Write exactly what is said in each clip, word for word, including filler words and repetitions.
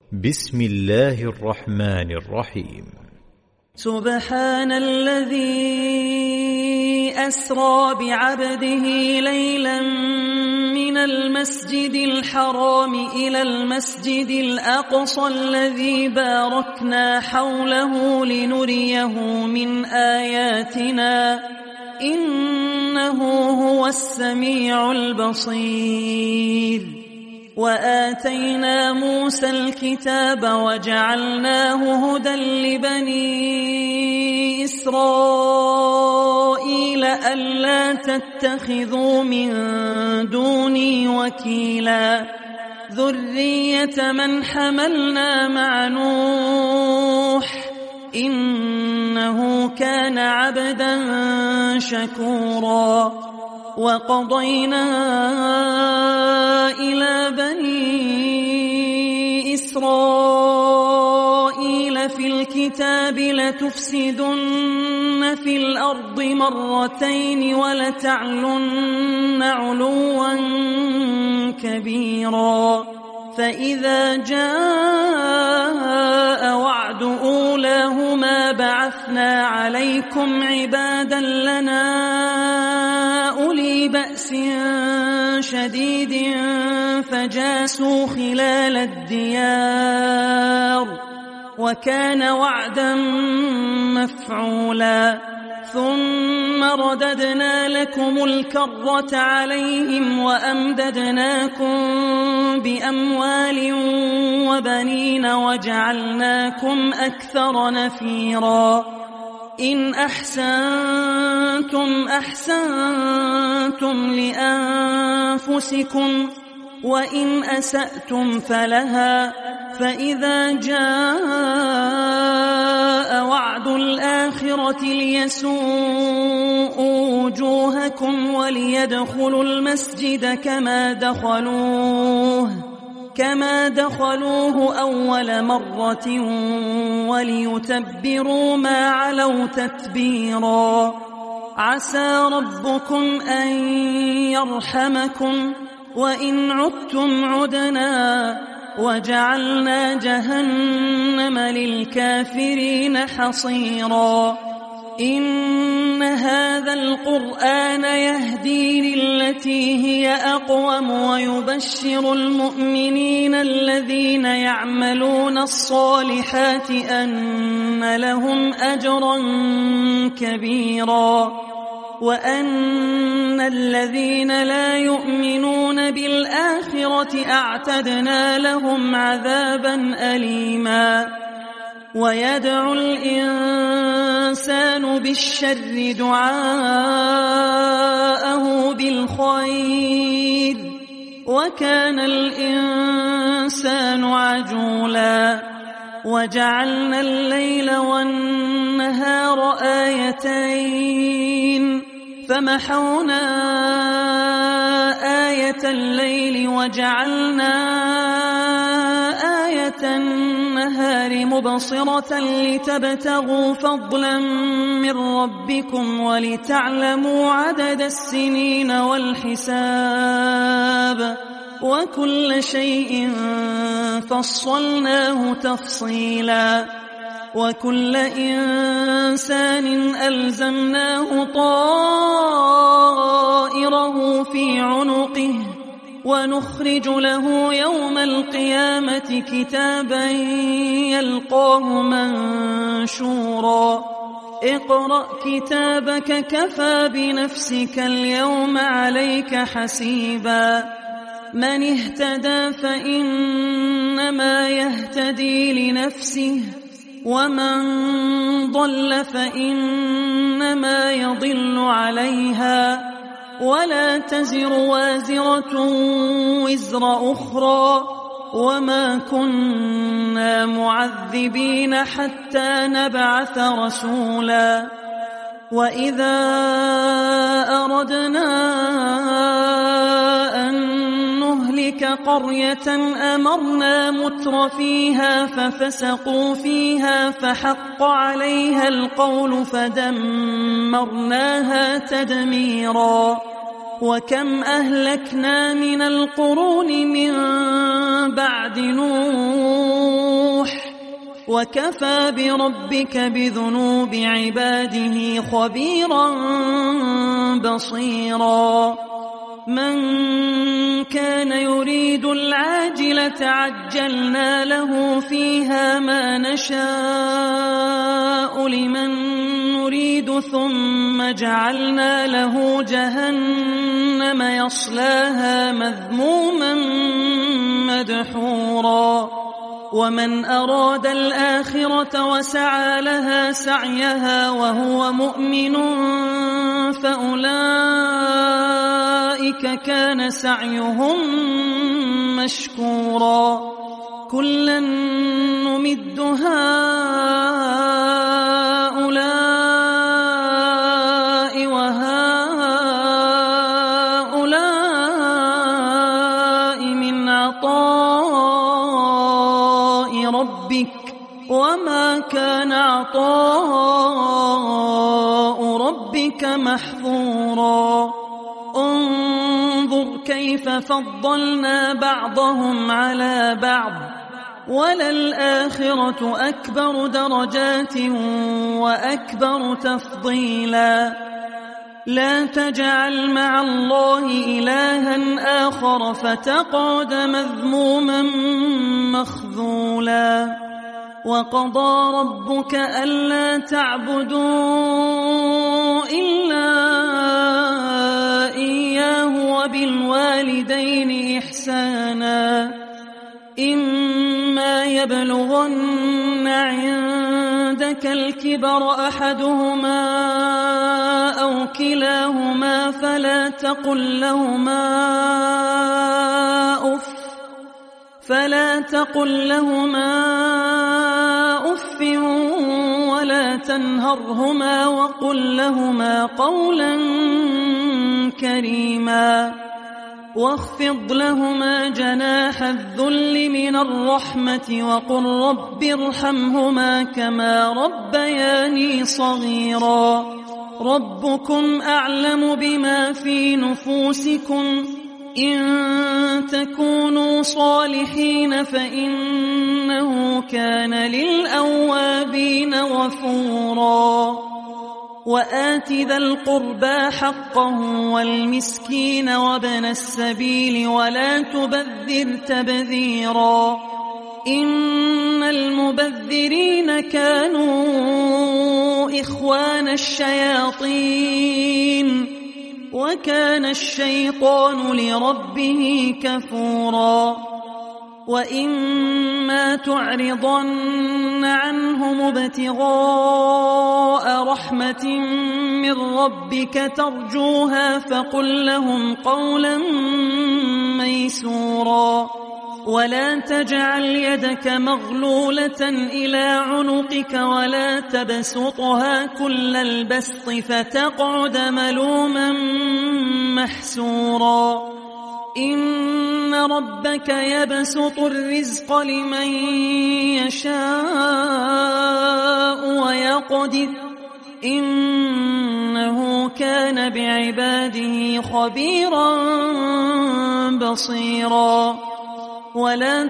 بسم الله الرحمن الرحيم. سبحان الذي أسرى بعبده ليلا من المسجد الحرام إلى المسجد الأقصى الذي باركنا حوله لنريه من آياتنا إنه هو السميع البصير. وآتينا موسى الكتاب وجعلناه هدى لبني إسرائيل ألا تتخذوا من دوني وكيلا ذرية من حملنا مع نوح إنه كان عبدا شكورا. وقضينا إلى بني إسرائيل في الكتاب لتفسدن في الأرض مرتين ولتعلن علوا كبيرا. فإذا جاء وعد أولاهما بعثنا عليكم عبادا لنا أولي بأس شديد فجاسوا خلال الديار وكان وعدا مفعولا. ثم رددنا لكم الكرة عليهم وأمددناكم بأموال وبنين وجعلناكم أكثر نفيرا. إن أحسنتم أحسنتم لأنفسكم وإن أسأتم فلها. فإذا جاء وعد الآخرة ليسوءوا وجوهكم وليدخلوا المسجد كما دخلوه كما دخلوه أول مرة وليتبروا ما علوا تتبيرا. عسى ربكم أن يرحمكم وإن عدتم عدنا وجعلنا جهنم للكافرين حصيرا. إن هذا القرآن يهدي للتي هي أقوم ويبشر المؤمنين الذين يعملون الصالحات أن لهم أجرا كبيرا وأن الذين لا يؤمنون بالآخرة أعتدنا لهم عذابا أليما. ويدعو الإنسان بالشر دعاءه بالخير وكان الإنسان عجولا. وجعلنا الليل والنهار آيتين فمحونا آية الليل وجعلنا آية النهار مبصرة لتبتغوا فضلا من ربكم ولتعلموا عدد السنين والحساب وكل شيء فصلناه تفصيلا. وكل إنسان ألزمناه طائره في عنقه ونخرج له يوم القيامة كتابا يلقاه منشورا. اقرأ كتابك كفى بنفسك اليوم عليك حسيبا. من اهتدى فإنما يهتدي لنفسه ومن ضل فإنما يضل عليها ولا تزر وازرة وزر أخرى وما كنا معذبين حتى نبعث رسولا. وإذا أردنا أن نهلك قرية أمرنا متر فيها ففسقوا فيها فحق عليها القول فدمرناها تدميرا. وكم أهلكنا من القرون من بعد نوح وكفى بربك بذنوب عباده خبيرا بصيرا من كان يريد العاجلة عجلنا له فيها ما نشاء لمن نريد ثم جعلنا له جهنم يصلاها مذموما مدحورا ومن أراد الآخرة وسعى لها سعيها وهو مؤمن فأولئك كان سعيهم مشكورا كلا نمد هؤلاء وهؤلاء من عطاء ربك وما كان عطاء ربك محظورا انظر كيف فضلنا بعضهم على بعض وللآخرة أكبر درجات وأكبر تفضيلا لا تجعل مع الله إلها آخر فتقعد مذموما مخذولا وقضى ربك ألا تعبدوا إلا إياه وبالوالدين إحسانا إما يبلغن عندك الكبر أحدهما أو كلاهما فلا تقل لهما أف فلا تقل لهما أف ولا تنهرهما وقل لهما قولا كريما واخفض لهما جناح الذل من الرحمة وقل رب ارحمهما كما ربياني صغيرا ربكم أعلم بما في نفوسكم إن تكونوا صالحين فإنه كان للأوابين غفورا وآت ذا القربى حقه والمسكين وابن السبيل ولا تبذر تبذيرا إن المبذرين كانوا إخوان الشياطين وكان الشيطان لربه كفورا وإما تعرضن عنهم ابتغاء رحمة من ربك ترجوها فقل لهم قولا ميسورا ولا تجعل يدك مغلولة إلى عنقك ولا تبسطها كل البسط فتقعد ملوما محسورا إن ربك يبسط الرزق لمن يشاء ويقدر إنه كان بعباده خبيرا بصيرا ولا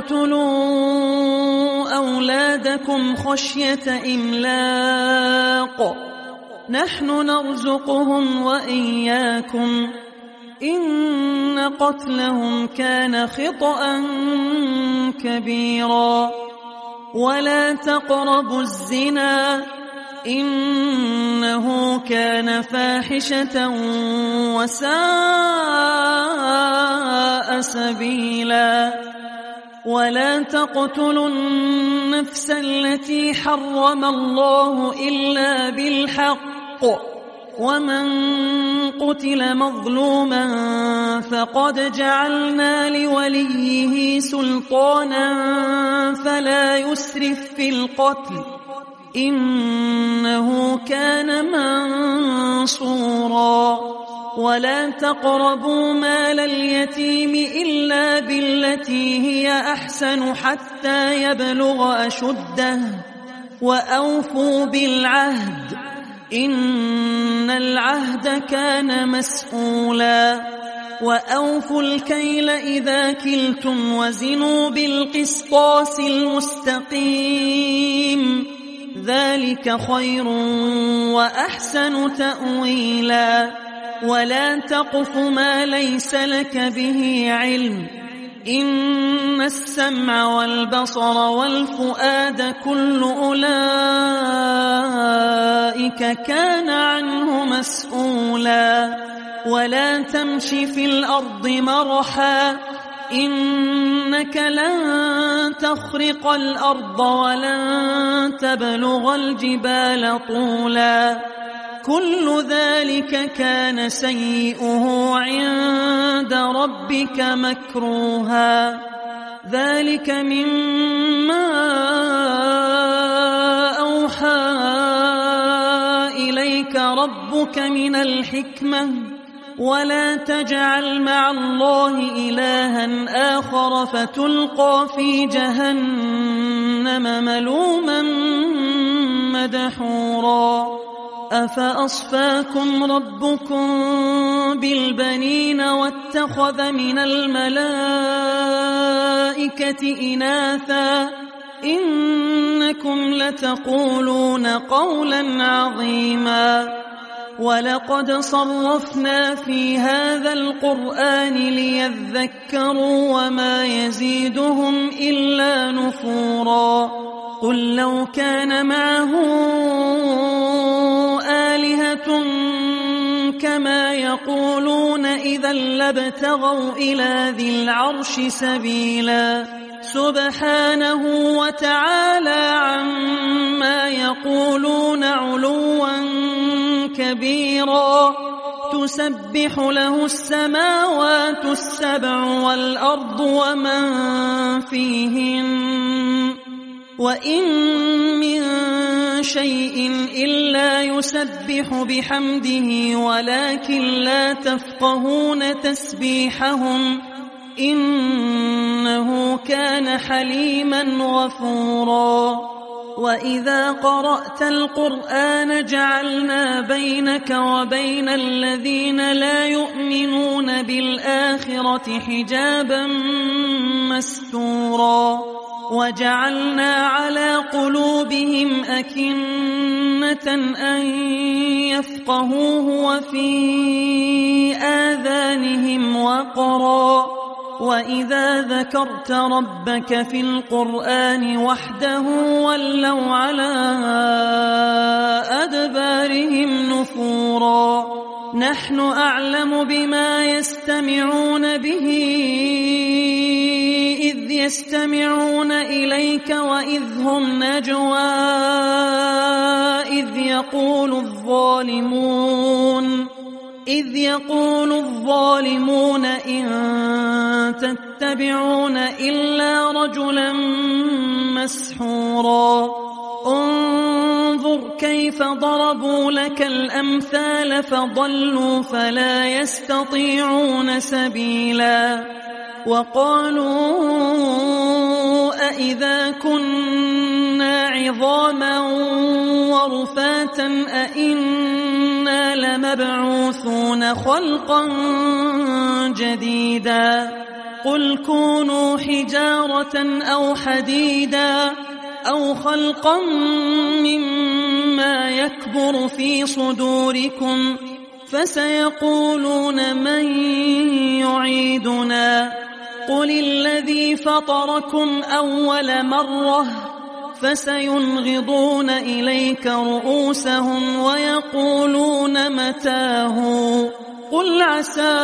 تقتلوا أولادكم خشية إملاق نحن نرزقهم وإياكم إن قتلهم كان خطأ كبيرا ولا تقربوا الزنا إنه كان فاحشة وساء سبيلا ولا تقتلوا النفس التي حرم الله إلا بالحق ومن قتل مظلوما فقد جعلنا لوليه سلطانا فلا يسرف في القتل إنه كان منصورا ولا تقربوا مال اليتيم إلا بالتي هي أحسن حتى يبلغ أشده وأوفوا بالعهد إن العهد كان مسؤولا وأوفوا الكيل إذا كلتم وزنوا بالقسطاس المستقيم ذلك خير وأحسن تأويلا ولا تقف ما ليس لك به علم إن السمع والبصر والفؤاد كل أولئك كان عنه مسؤولا ولا تمش في الأرض مرحا إنك لن تخرق الأرض ولن تبلغ الجبال طولا كل ذلك كان سيئه عند ربك مكروها ذلك مما أوحى إليك ربك من الحكمة ولا تجعل مع الله إلها آخر فتلقى في جهنم ملوما مدحورا أفأصفاكم ربكم بالبنين واتخذ من الملائكة إناثا إنكم لتقولون قولا عظيما ولقد صرفنا في هذا القرآن ليذكروا وما يزيدهم إلا نفورا قل لو كان معه آلهة كما يقولون إذا لابتغوا إلى ذي العرش سبيلا سبحانه وتعالى عما يقولون علوا كبيرا تسبح له السماوات السبع والأرض ومن فيهن وإن من شيء إلا يسبح بحمده ولكن لا تفقهون تسبيحهم إنه كان حليما غفورا وإذا قرأت القرآن جعلنا بينك وبين الذين لا يؤمنون بالآخرة حجابا مستورا وجعلنا على قلوبهم أكنة أن يفقهوه وفي آذانهم وقرا وإذا ذكرت ربك في القرآن وحده ولوا على أدبارهم نفورا نحن أعلم بما يستمعون به إذ يستمعون إليك وإذ هم نجوى إذ يقول الظالمون إذ يقول الظالمون إن تتبعون إلا رجلا مسحورا انظر كيف ضربوا لك الأمثال فضلوا فلا يستطيعون سبيلا وقالوا أإذا كنا عظاما ورفاتا أإنا لمبعوثون خلقا جديدا قل كونوا حجارة أو حديدا أو خلقا مما يكبر في صدوركم فسيقولون من يعيدنا قل الذي فطركم أول مرة فسينغضون إليك رؤوسهم ويقولون متاه قل عسى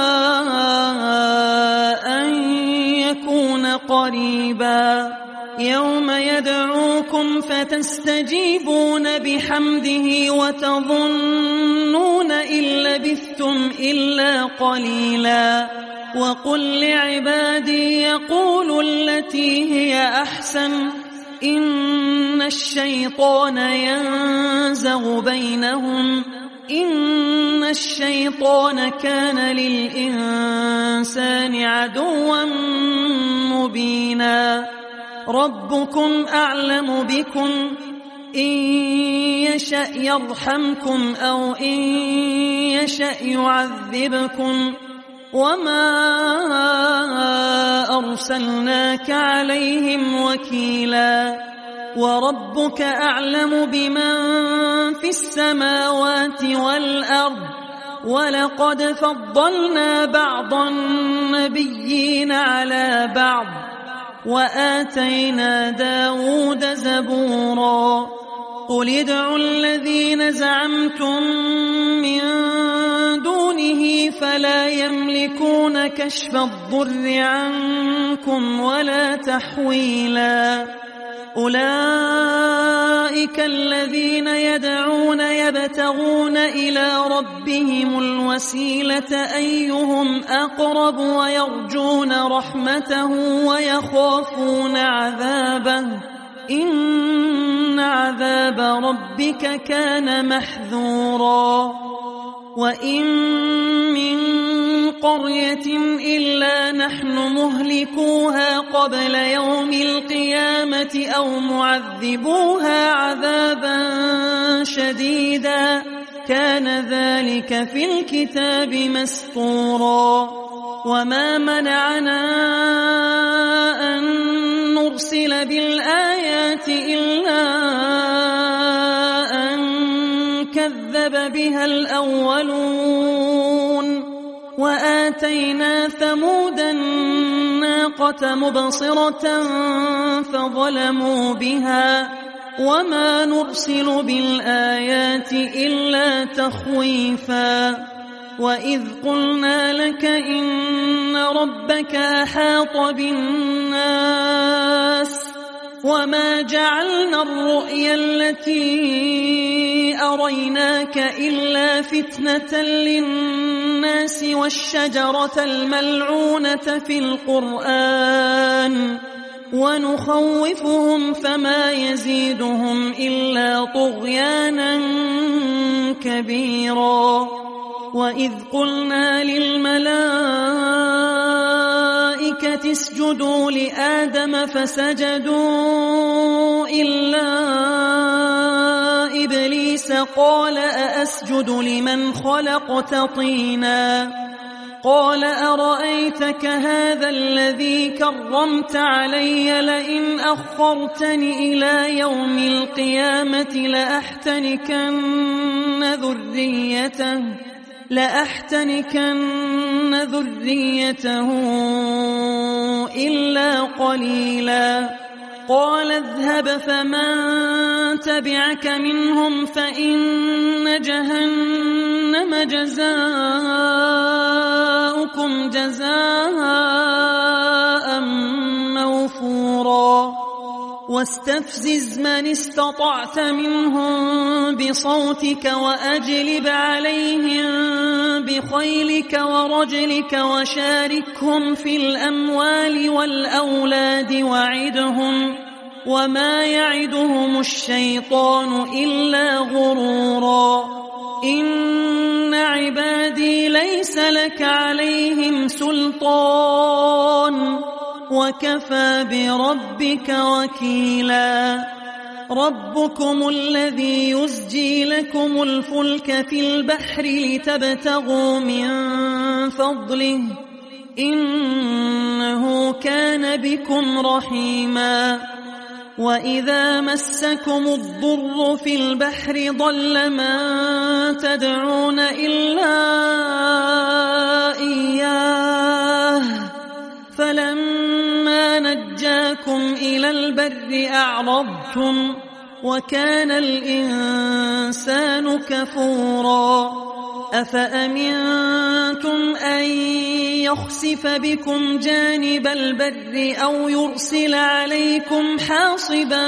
أن يكون قريبا يوم يدعوكم فتستجيبون بحمده وتظنون إن لبثتم إلا قليلا وقل لعبادي يقولوا التي هي أحسن إن الشيطان ينزغ بينهم إن الشيطان كان للإنسان عدوا مبينا ربكم أعلم بكم إن يشأ يرحمكم أو إن يشأ يعذبكم وما أرسلناك عليهم وكيلا وربك أعلم بمن في السماوات والأرض ولقد فضلنا بعض النبيين على بعض وآتينا داود زبورا قل ادعوا الذين زعمتم من دونه فلا يملكون كشف الضر عنكم ولا تحويلا أولئك الذين يدعون يبتغون إلى ربهم الوسيلة أيهم أقرب ويرجون رحمته ويخافون عذابه إن عذاب ربك كان محذورا وإن من قرية إلا نحن مهلكوها قبل يوم القيامة أو معذبوها عذابا شديدا كان ذلك في الكتاب مسطورا وما منعنا أن نرسل بالآيات إلا أن كذب بها الأولون وآتينا ثمود الناقة مبصرة فظلموا بها وما نرسل بالآيات إلا تخويفا وإذ قلنا لك إن ربك أحاط بالناس وما جعلنا الرؤيا التي أريناك إلا فتنة للناس والشجرة الملعونة في القرآن ونخوفهم فما يزيدهم إلا طغيانا كبيرا وإذ قلنا للملائكة اسجدوا لآدم فسجدوا إلا إبليس قال أأسجد لمن خلقت طينا قال أرأيتك هذا الذي كرمت علي لئن أخرتني إلى يوم القيامة لأحتنكن ذريته لأحتنكن ذريته إلا قليلا قال اذهب فمن تبعك منهم فإن جهنم جزاؤكم جزاء موفورا واستفزز من استطعت منهم بصوتك وأجلب عليهم بخيلك ورجلك وشاركهم في الأموال والأولاد وعدهم وما يعدهم الشيطان إلا غرورا إن عبادي ليس لك عليهم سلطان وكفى بربك وكيلا ربكم الذي يزجي لكم الفلك في البحر لتبتغوا من فضله إنه كان بكم رحيما وإذا مسكم الضر في البحر ضل من تدعون إلا إياه فلما نجاكم إلى البر أعرضتم وكان الإنسان كفورا أفأمنتم أن يخسف بكم جانب البر أو يرسل عليكم حاصبا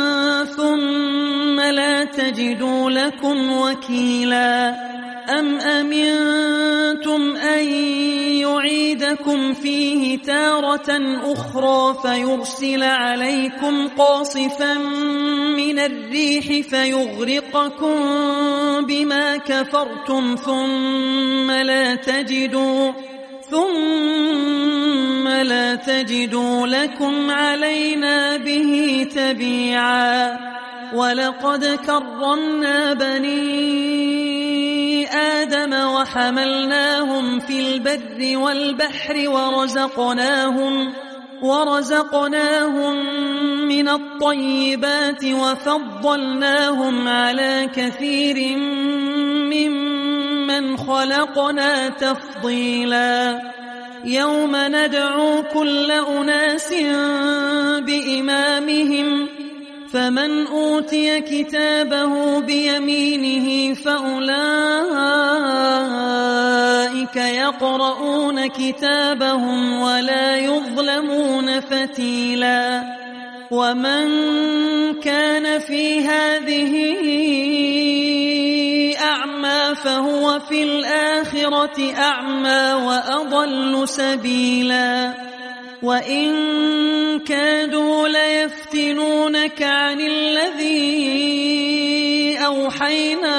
ثم لا تجدوا لكم وكيلا أم أمنتم أن يعيدكم فيه تارة أخرى فيرسل عليكم قاصفا من الريح فيغرقكم بما كفرتم ثم لا تجدوا ثم لا تجدوا لكم علينا به تبيعا ولقد كرمنا بني آدم وحملناهم في البر والبحر ورزقناهم ورزقناهم من الطيبات وفضلناهم على كثير ممن خلقنا تفضيلا يوم ندعو كل أناس بإمامهم فمن أوتي كتابه بيمينه فأولئك يقرؤون كتابهم ولا يظلمون فتيلا ومن كان في هذه أعمى فهو في الآخرة أعمى وأضل سبيلا وإن كادوا ليفتنونك عن الذي أوحينا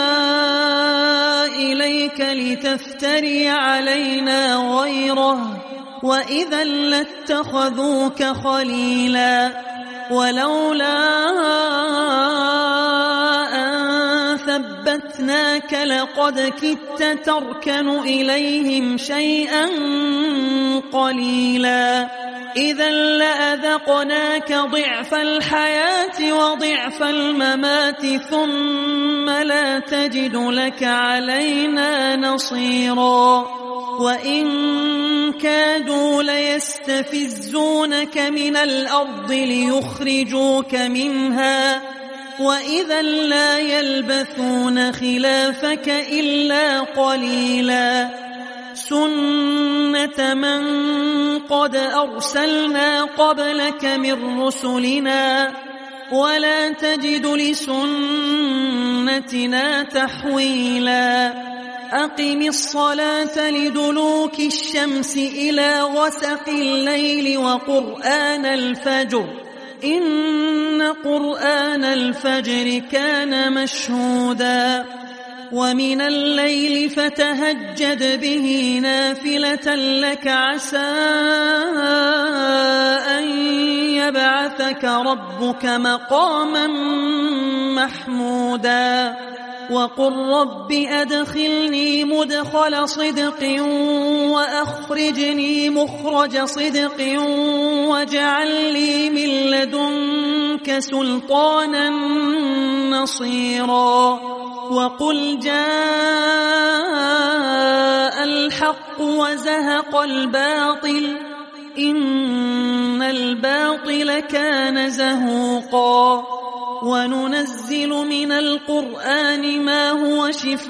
إليك لتفتري علينا غيره وإذا لاتخذوك خليلا ولولا أن ثبتناك لقد كدت تركن إليهم شيئا قليلا إذا لأذقناك ضعف الحياة وضعف الممات ثم لا تجد لك علينا نصيرا وإن كادوا ليستفزونك من الأرض ليخرجوك منها وإذا لا يلبثون خلافك إلا قليلا سنة من قد أرسلنا قبلك من رسلنا ولا تجد لسنتنا تحويلا أقم الصلاة لدلوك الشمس إلى غسق الليل وقرآن الفجر إن قرآن الفجر كان مشهودا ومن الليل فتهجد به نافلة لك عسى أن يبعثك ربك مقاما محمودا وقل رب أدخلني مدخل صدق وأخرجني مخرج صدق واجعل لي من لدنك سلطانا نصيرا وقل جاء الحق وزهق الباطل إن الباطل كان زهوقا وننزل من القرآن ما هو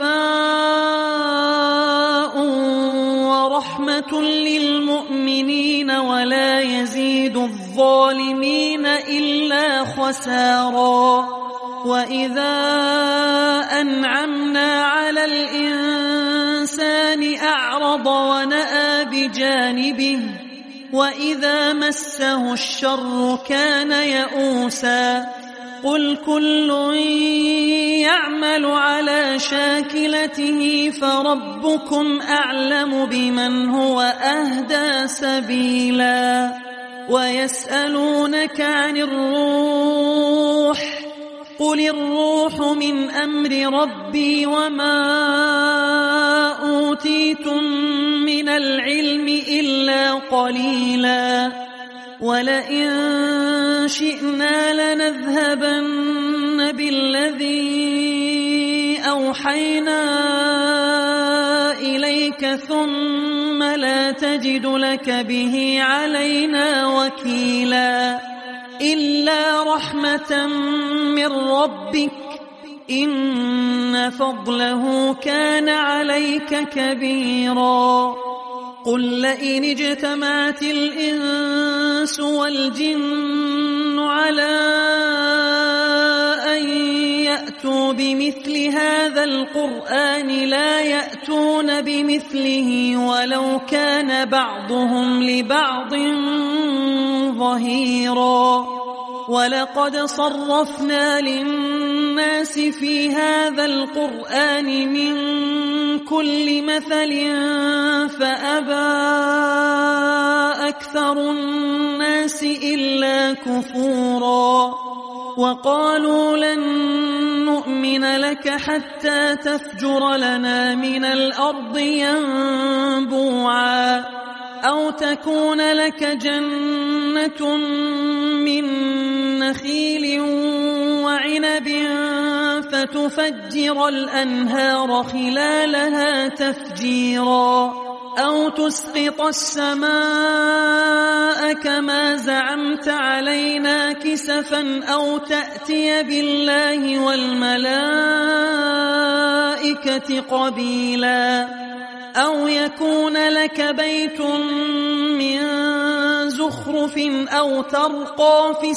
شفاء ورحمة للمؤمنين ولا يزيد الظالمين إلا خسارا وإذا أنعمنا على الإنسان أعرض ونأى بجانبه وإذا مسه الشر كان يئوسا قل كل يعمل على شاكلته فربكم أعلم بمن هو أهدى سبيلا ويسألونك عن الروح قل الروح من أمر ربي وما أوتيتم من العلم إلا قليلا ولئن شئنا لنذهبن بالذي أوحينا إليك ثم لا تجد لك به علينا وكيلا إلا رحمة من ربك إن فضله كان عليك كبيرا قل لئن اجتمعت الإنس والجن على أن يأتوا بمثل هذا القرآن لا يأتون بمثله ولو كان بعضهم لبعض ظهيرا ولقد صرفنا للناس في هذا القرآن من كل مثل فأبى أكثر الناس إلا كفورا وقالوا لن نؤمن لك حتى تفجر لنا من الأرض ينبوعا أو تكون لك جنة من نخيل وعنب فتفجر الأنهار خلالها تفجيرا أو تسقط السماء كما زعمت علينا كسفا أو تأتي بالله والملائكة قبيلا أو يكون لك بيت من زخرف أو ترقى في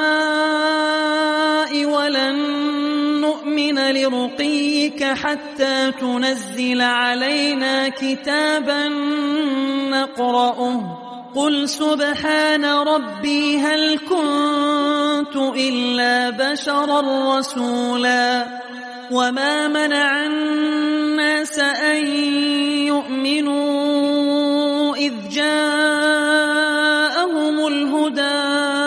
السماء ولن نؤمن لرقيك حتى تنزل علينا كتابا نقرأه قل سبحان ربي هل كنت إلا بشرا رسولا وما منع الناس أن يؤمنوا إذ جاءهم الهدى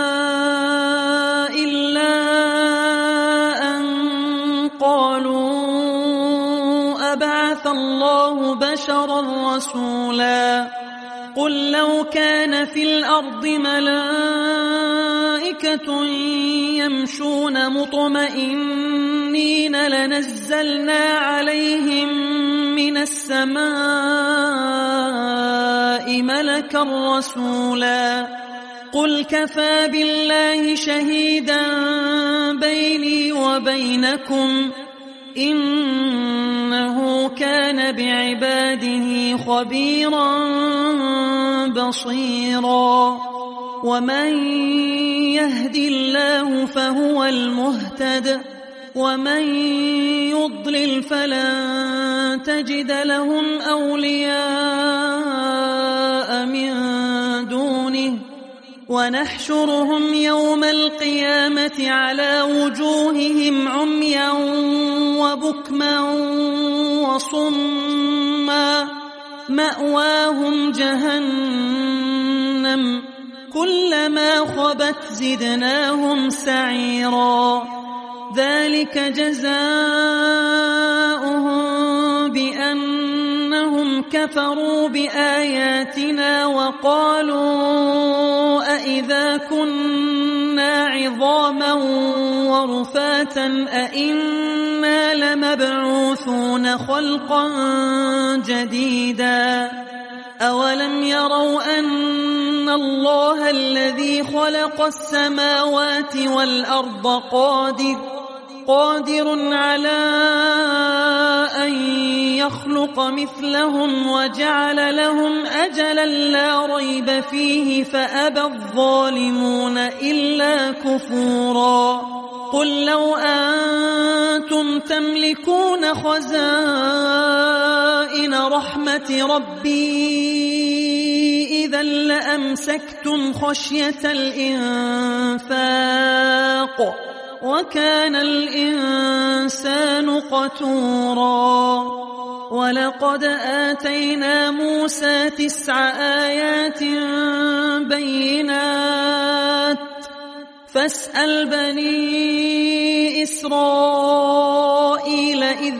إلا أن قالوا أبعث الله بشرا رسولا قل لو كان في الأرض ملائكة يمشون مطمئنين لنزلنا عليهم من السماء ملكا رسولا قل كفى بالله شهيدا بيني وبينكم إنه كان بعباده خبيرا بصيرا ومن يهد الله فهو المهتد ومن يضلل فلن تجد لهم أولياء من دونه ونحشرهم يوم القيامة على وجوههم عميا وبكما وصما مأواهم جهنم كلما خبت زدناهم سعيرا ذلك جزاؤهم بأنهم كفروا بآياتنا وقالوا أإذا كنا عظاما ورفاتا أإنا لمبعوثون خلقا جديدا أولم يروا أن الله الذي خلق السماوات والأرض قادر قادر على أن يخلق مثلهم وجعل لهم أجلا لا ريب فيه فأبى الظالمون إلا كفورا قل لو أنتم تملكون خزائن رحمة ربي إذا لأمسكتم خشية الإنفاق وكان الإنسان قتورا ولقد آتينا موسى تسع آيات بينات فاسأل بني إسرائيل إذ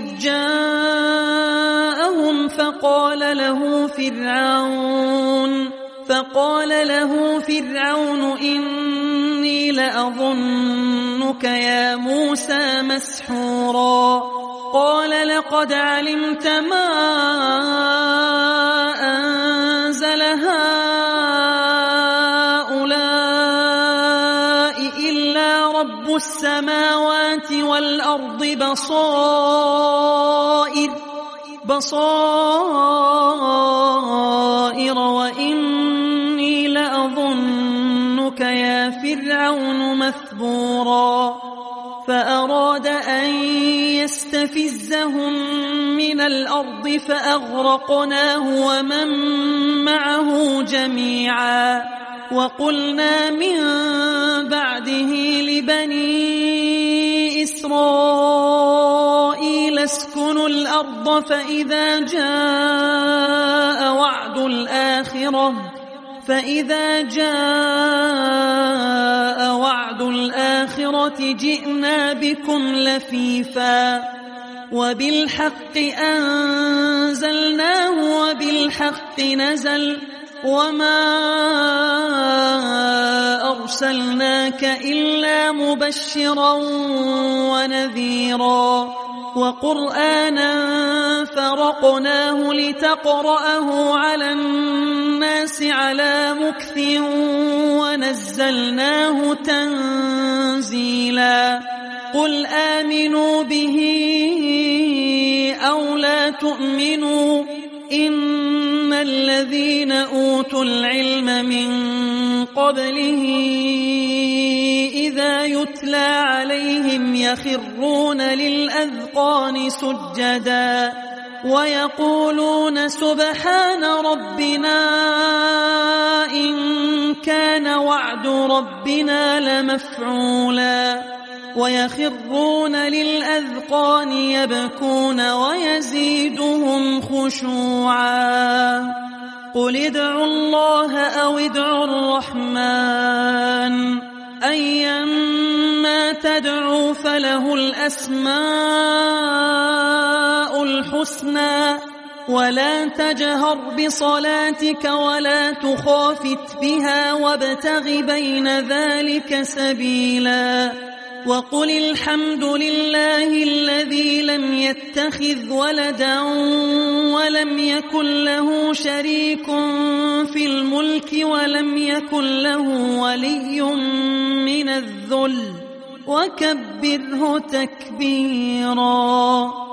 جاءهم فقال له فرعون فقال له فرعون إني لأظنك يا موسى مسحورا قال لقد علمت ما أنزل هؤلاء إلا رب السماوات والأرض بصائر بصائر وإني لأظنك يا فرعون مثبورا فأراد أن يستفزهم من الأرض فأغرقناه ومن معه جميعا وقلنا من بعده لبني إسرائيل اسكنوا الأرض فإذا جاء وعد الآخرة فإذا جاء وعد الآخرة جئنا بكم لفيفا وبالحق أنزلناه وبالحق نزل وما أرسلناك إلا مبشرا ونذيرا وقرآنا فرقناه لتقرأه على الناس على مكث ونزلناه تنزيلا قل آمنوا به أو لا تؤمنوا إن الذين أوتوا العلم من قبله إذا يتلى عليهم يخرون للأذقان سجدا ويقولون سبحان ربنا إن كان وعد ربنا لمفعولا ويخرون للأذقان يبكون ويزيدهم خشوعا قل ادعوا الله أو ادعوا الرحمن أيما تدعوا فله الأسماء الحسنى ولا تجهر بصلاتك ولا تخافت بها وابتغ بين ذلك سبيلا وقل الحمد لله الذي لم يتخذ ولدا ولم يكن له شريك في الملك ولم يكن له ولي من الذل وكبره تكبيرا.